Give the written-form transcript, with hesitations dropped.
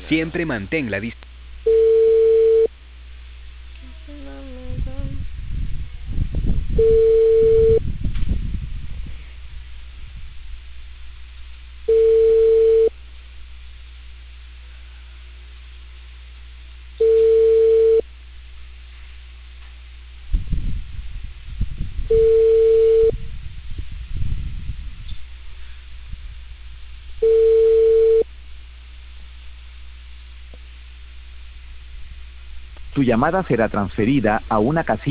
Siempre mantén la distancia. Tu llamada será transferida a una casilla.